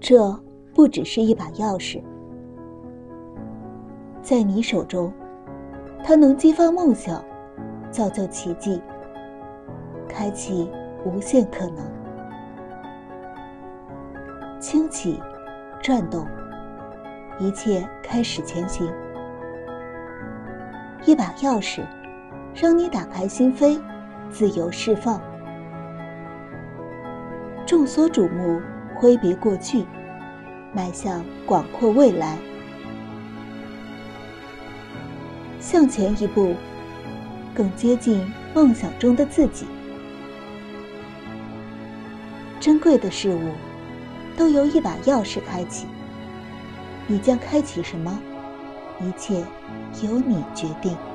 这不只是一把钥匙，在你手中，它能激发梦想，造就奇迹，开启无限可能。轻启，转动，一切开始前行。一把钥匙，让你打开心扉，自由释放。众所瞩目，挥别过去，迈向广阔未来。向前一步，更接近梦想中的自己。珍贵的事物都由一把钥匙开启，你将开启什么？一切由你决定。